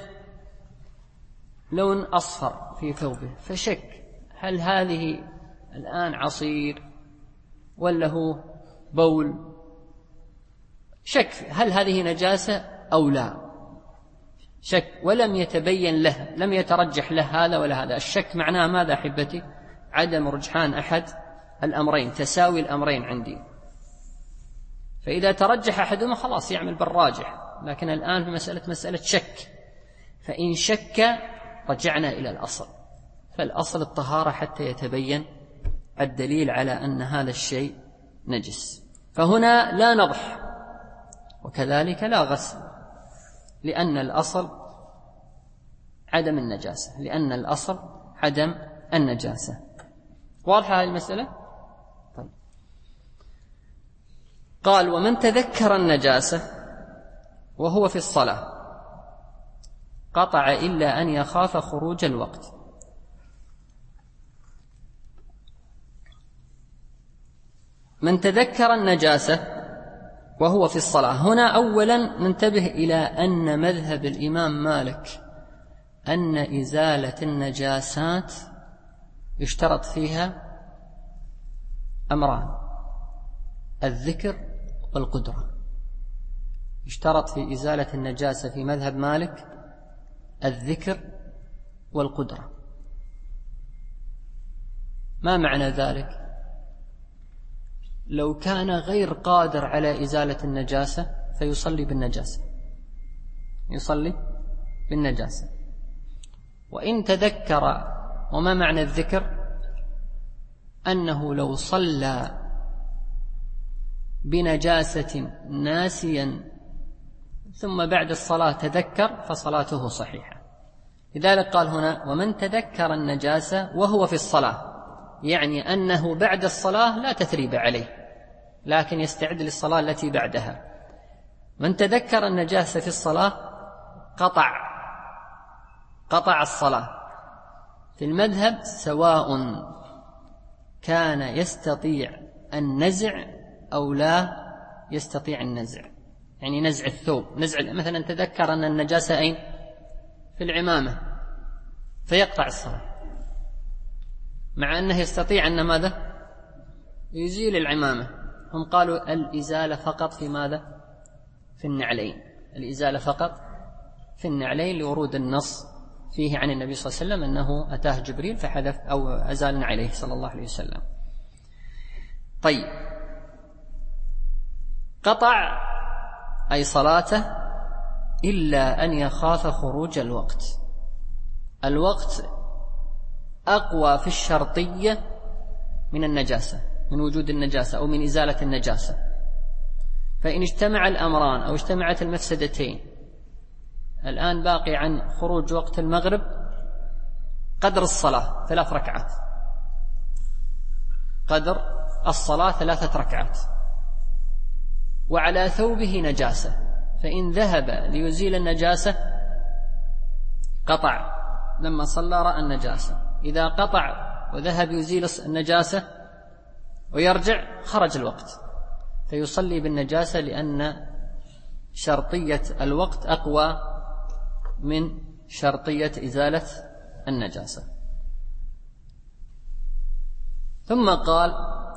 لون أصفر في ثوبه فشك هل هذه الآن عصير ولا هو بول، شك هل هذه نجاسة أو لا، شك ولم يتبين له، لم يترجح له هذا ولا هذا. الشك معناه ماذا أحبتي؟ عدم رجحان أحد الأمرين، تساوي الأمرين عندي. فإذا ترجح أحدهما خلاص يعمل بالراجح، لكن الآن في مسألة مسألة شك. فإن شك رجعنا إلى الأصل، فالأصل الطهارة حتى يتبين الدليل على أن هذا الشيء نجس. فهنا لا نضح وكذلك لا غسل، لأن الأصل عدم النجاسة، لأن الأصل عدم النجاسة. واضحة هذه المسألة؟ طيب. قال ومن تذكر النجاسة وهو في الصلاة قطع إلا أن يخاف خروج الوقت. من تذكر النجاسة وهو في الصلاة، هنا أولا ننتبه إلى أن مذهب الإمام مالك أن إزالة النجاسات يشترط فيها أمران: الذكر والقدرة. يشترط في إزالة النجاسة في مذهب مالك الذكر والقدرة. ما معنى ذلك؟ لو كان غير قادر على إزالة النجاسة فيصلي بالنجاسة، يصلي بالنجاسة. وإن تذكر، وما معنى الذكر؟ أنه لو صلى بنجاسة ناسيا ثم بعد الصلاة تذكر فصلاته صحيحة. لذلك قال هنا: ومن تذكر النجاسة وهو في الصلاة، يعني أنه بعد الصلاة لا تثريب عليه، لكن يستعد للصلاة التي بعدها. من تذكر النجاسة في الصلاة قطع قطع الصلاة. في المذهب سواء كان يستطيع النزع أو لا يستطيع النزع، يعني نزع الثوب، نزع مثلا تذكر أن النجاسة أين؟ في العمامة، فيقطع الصلاة، مع أنه يستطيع أن ماذا؟ يزيل العمامة. هم قالوا الإزالة فقط في ماذا؟ في النعلين، الإزالة فقط في النعلين لورود النص فيه عن النبي صلى الله عليه وسلم أنه أتاه جبريل فحذف أو أزال نعليه صلى الله عليه وسلم. طيب، قطع أي صلاته إلا أن يخاف خروج الوقت. الوقت أقوى في الشرطية من النجاسة، من وجود النجاسة أو من إزالة النجاسة. فإن اجتمع الأمران أو اجتمعت المفسدتين، الآن باقي عن خروج وقت المغرب قدر الصلاة ثلاث ركعات، قدر الصلاة ثلاثة ركعات، وعلى ثوبه نجاسة، فإن ذهب ليزيل النجاسة قطع، لما صلى رأى النجاسة، إذا قطع وذهب يزيل النجاسة ويرجع خرج الوقت، فيصلي بالنجاسة لأن شرطية الوقت أقوى من شرطية إزالة النجاسة. ثم قال: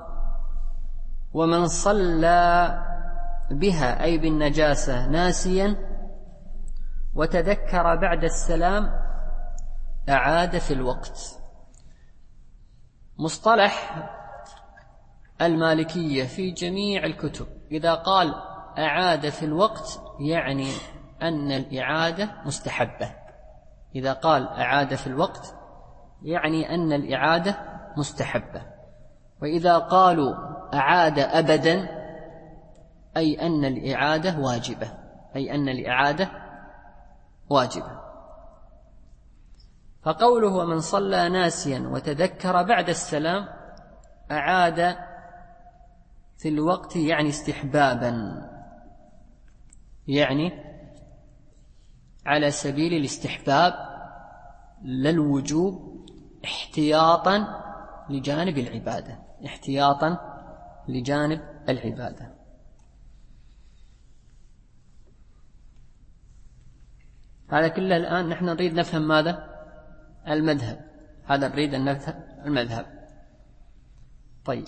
ومن صلى بها أي بالنجاسة ناسيا وتذكر بعد السلام أعاد في الوقت. مصطلح المالكية في جميع الكتب إذا قال أعاد في الوقت يعني أن الإعادة مستحبة. إذا قال أعاد في الوقت يعني أن الإعادة مستحبة. وإذا قالوا أعاد أبدا أي أن الإعادة واجبة، أي أن الإعادة واجبة. فقوله ومن صلى ناسيا وتذكر بعد السلام أعاد في الوقت يعني استحبابا، يعني على سبيل الاستحباب لا الوجوب، احتياطا لجانب العبادة، احتياطا لجانب العبادة. هذا كله الآن نحن نريد نفهم ماذا؟ المذهب، هذا نريد أن نفهم المذهب. طيب،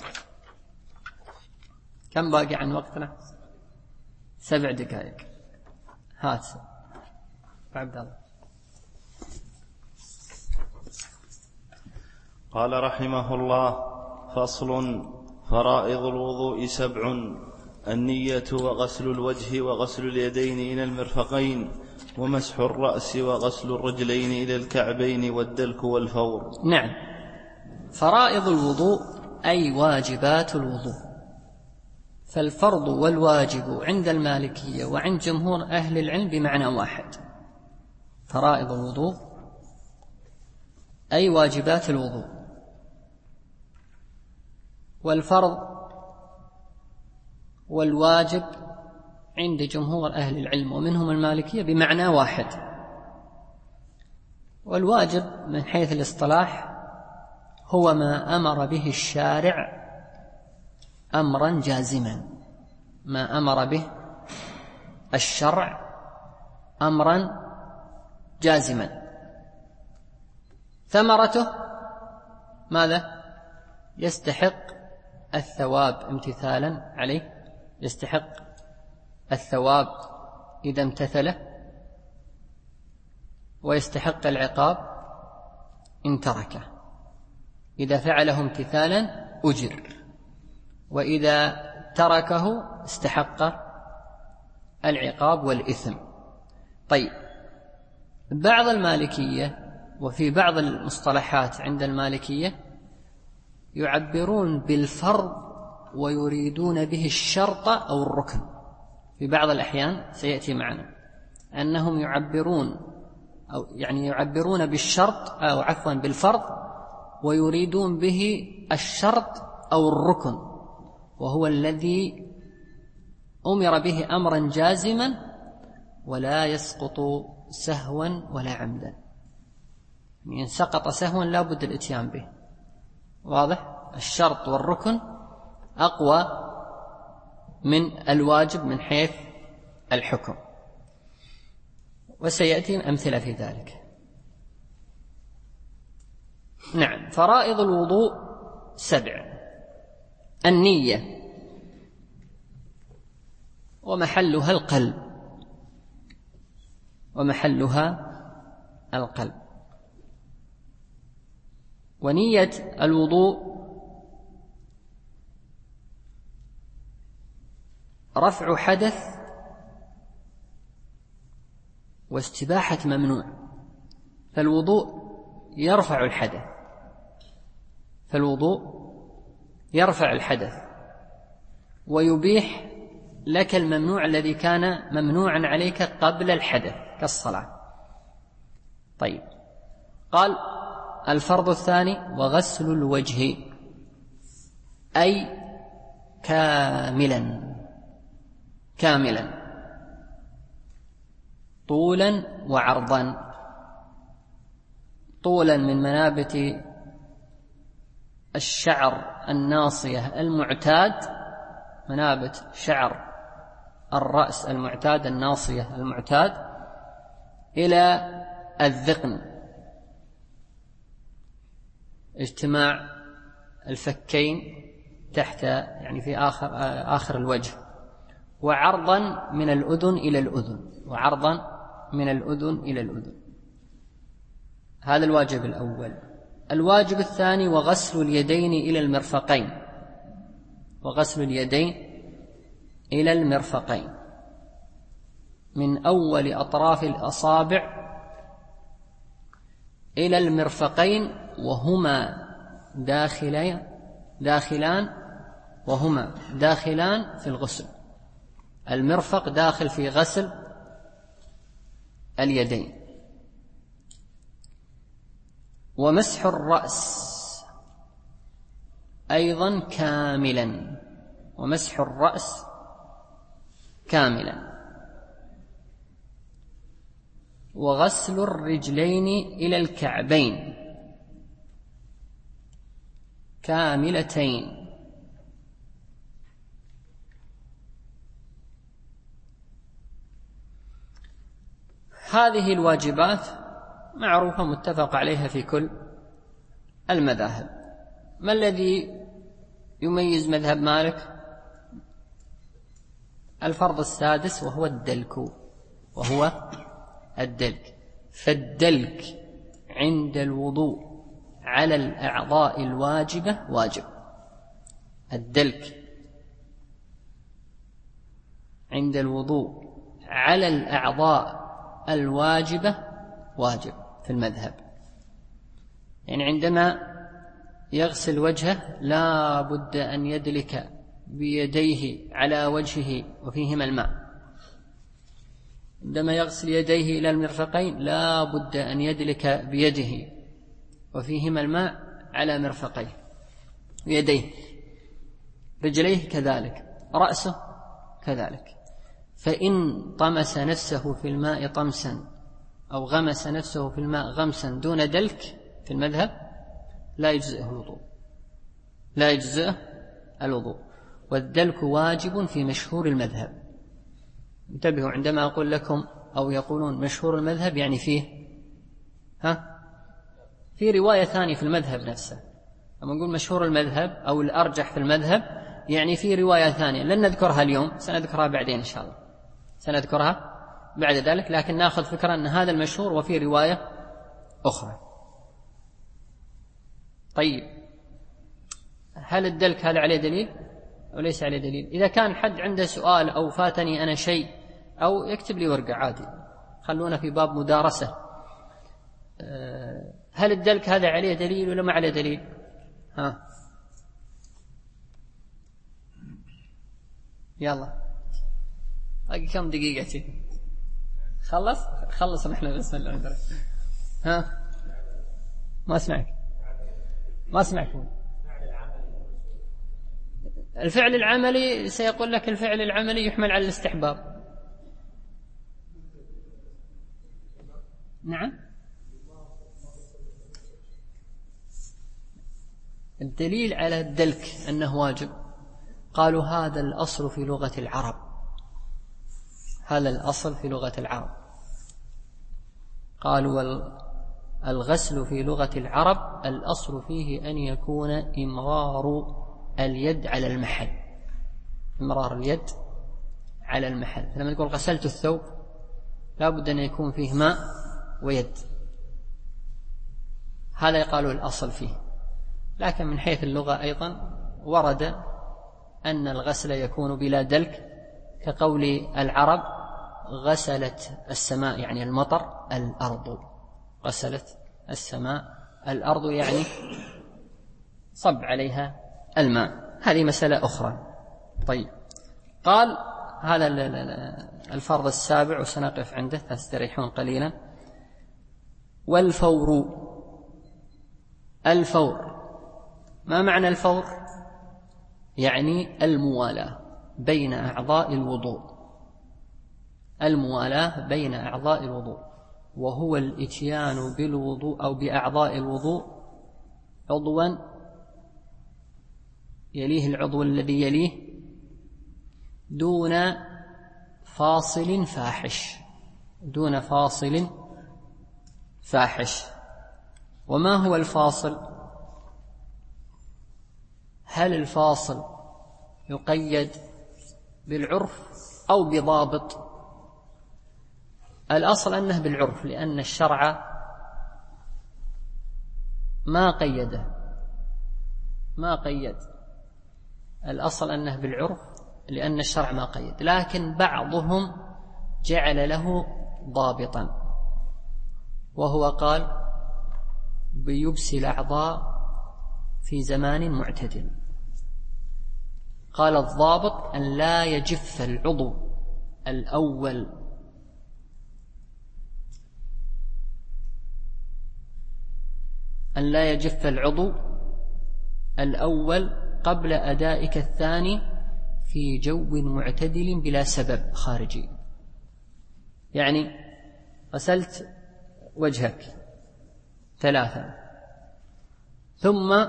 كم باقي عن وقتنا؟ سبع دقائق. هات عبد الله. قال رحمه الله: فصل: فرائض الوضوء سبع: النية وغسل الوجه وغسل اليدين إلى المرفقين ومسح الرأس وغسل الرجلين إلى الكعبين والدلك والفور. نعم، فرائض الوضوء أي واجبات الوضوء. فالفرض والواجب عند المالكية وعند جمهور أهل العلم بمعنى واحد. فرائض الوضوء أي واجبات الوضوء، والفرض والواجب عند جمهور أهل العلم ومنهم المالكية بمعنى واحد. والواجب من حيث الاصطلاح هو ما أمر به الشارع أمرا جازما، ما أمر به الشرع أمرا جازما، ثمرته ماذا؟ يستحق الثواب امتثالا عليه، يستحق الثواب إذا امتثله، ويستحق العقاب إن تركه، إذا فعله امتثالا أجر، وإذا تركه استحق العقاب والإثم. طيب، بعض المالكية وفي بعض المصطلحات عند المالكية يعبرون بالفرض ويريدون به الشرط أو الركن. في بعض الأحيان سيأتي معنا أنهم يعبرون أو يعني يعبرون بالشرط أو عفوا بالفرض ويريدون به الشرط أو الركن، وهو الذي أمر به أمرا جازما ولا يسقط سهوا ولا عمدا. يعني إن سقط سهوا لا بد الاتيان به. واضح؟ الشرط والركن أقوى من الواجب من حيث الحكم، وسيأتي أمثلة في ذلك. نعم. فرائض الوضوء سبع: النية ومحلها القلب ومحلها القلب ونية الوضوء رفع حدث واستباحة ممنوع. فالوضوء يرفع الحدث فالوضوء يرفع الحدث ويبيح لك الممنوع الذي كان ممنوعا عليك قبل الحدث كالصلاة. طيب، قال: الفرض الثاني وغسل الوجه، أي كاملا كاملا طولا وعرضا. طولا من منابت الشعر الناصية المعتاد، منابت شعر الرأس المعتاد الناصية المعتاد، إلى الذقن، اجتماع الفكين تحت يعني في آخر, آخر الوجه، وعرضا من الأذن إلى الأذن وعرضا من الأذن إلى الأذن. هذا الواجب الأول. الواجب الثاني وغسل اليدين إلى المرفقين وغسل اليدين إلى المرفقين من أول أطراف الأصابع إلى المرفقين وهما داخلان داخلان وهما داخلان في الغسل. المرفق داخل في غسل اليدين. ومسح الرأس أيضا كاملا ومسح الرأس كاملا. وغسل الرجلين إلى الكعبين كاملتين. هذه الواجبات معروفة متفق عليها في كل المذاهب. ما الذي يميز مذهب مالك؟ الفرض السادس وهو الدلك وهو الدلك. فالدلك عند الوضوء على الأعضاء الواجبة واجب. الدلك عند الوضوء على الأعضاء الواجبة واجب في المذهب. يعني عندما يغسل وجهه لا بد أن يدلك بيديه على وجهه وفيهما الماء. عندما يغسل يديه إلى المرفقين لا بد أن يدلك بيده وفيهما الماء على مرفقيه ويديه. رجليه كذلك، رأسه كذلك. فإن طمس نفسه في الماء طمسا أو غمس نفسه في الماء غمسا دون دلك في المذهب لا يجزئه الوضوء لا يجزئه الوضوء. والدلك واجب في مشهور المذهب. انتبهوا عندما أقول لكم أو يقولون مشهور المذهب يعني فيه ها في رواية ثانية في المذهب نفسه. لما نقول مشهور المذهب أو الأرجح في المذهب يعني في رواية ثانية لن نذكرها اليوم، سنذكرها بعدين إن شاء الله، سنذكرها بعد ذلك، لكن نأخذ فكرة أن هذا المشهور وفي رواية أخرى. طيب هل الدلك هذا عليه دليل وليس عليه دليل؟ إذا كان حد عنده سؤال أو فاتني أنا شيء أو يكتب لي ورقة عادي، خلونا في باب مدارسة. هل الدلك هذا عليه دليل ولا ما عليه دليل؟ ها يلا باقي كم دقيقة؟ خلص خلص نحن بس. ها ما اسمعك ما اسمعك. الفعل العملي سيقول لك الفعل العملي يحمل على الاستحباب. نعم الدليل على الدلك أنه واجب قالوا هذا الأصل في لغة العرب، هذا الأصل في لغة العرب. قالوا الغسل في لغة العرب الأصل فيه أن يكون إمرار اليد على المحل، إمرار اليد على المحل. لما تقول غسلت الثوب لا بد أن يكون فيه ماء ويد، هذا يقال الأصل فيه. لكن من حيث اللغة أيضا ورد أن الغسل يكون بلا دلك، كقول العرب غسلت السماء يعني المطر الأرض، غسلت السماء الأرض يعني صب عليها الماء. هذه مسألة أخرى. طيب قال هذا الفرض السابع وسنقف عنده تستريحون قليلا. والفور، الفور ما معنى الفور؟ يعني الموالاة بين أعضاء الوضوء، الموالاة بين أعضاء الوضوء، وهو الإتيان بالوضوء أو بأعضاء الوضوء عضوا يليه العضو الذي يليه دون فاصل فاحش، دون فاصل فاحش. وما هو الفاصل؟ هل الفاصل يقيد بالعرف أو بضابط؟ الأصل أنه بالعرف، لأن الشرع ما قيده، ما قيد. الأصل أنه بالعرف لأن الشرع ما قيد، لكن بعضهم جعل له ضابطا، وهو قال بيبس الأعضاء في زمان معتدل. قال الضابط أن لا يجف العضو الأول أن لا يجف العضو الأول قبل أدائك الثاني في جو معتدل بلا سبب خارجي. يعني غسلت وجهك ثلاثة ثم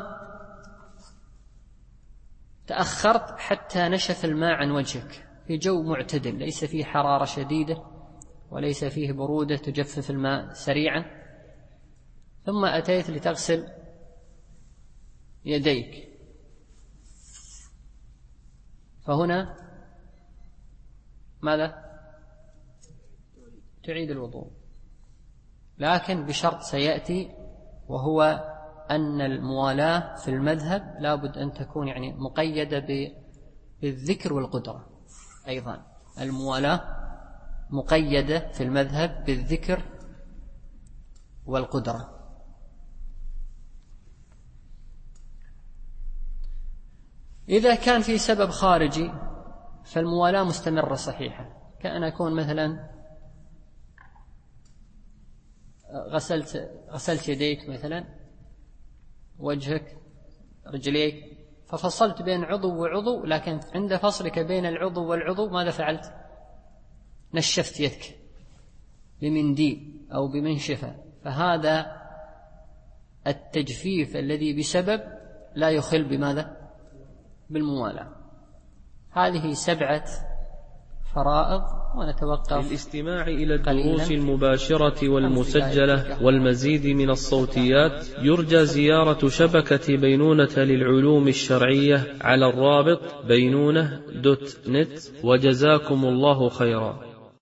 تأخرت حتى نشف الماء عن وجهك في جو معتدل ليس فيه حرارة شديدة وليس فيه برودة تجفف الماء سريعا، ثم أتيت لتغسل يديك، فهنا ماذا؟ تعيد الوضوء، لكن بشرط سيأتي، وهو أن الموالاة في المذهب لا بد أن تكون يعني مقيدة بالذكر والقدرة. أيضا الموالاة مقيدة في المذهب بالذكر والقدرة. إذا كان في سبب خارجي فالموالاة مستمرة صحيحة، كأن أكون مثلا غسلت غسلت يديك مثلا، وجهك، رجليك، ففصلت بين عضو وعضو، لكن عند فصلك بين العضو والعضو ماذا فعلت؟ نشفت يدك بمنديل أو بمنشفة، فهذا التجفيف الذي بسبب لا يخل بماذا؟ بالموالاة. هذه سبعة فرائض، ونتوقف للاستماع إلى الدروس المباشرة والمسجلة والمزيد من الصوتيات يرجى زيارة شبكة بينونة للعلوم الشرعية على الرابط بينونة دوت نت، وجزاكم الله خيرا.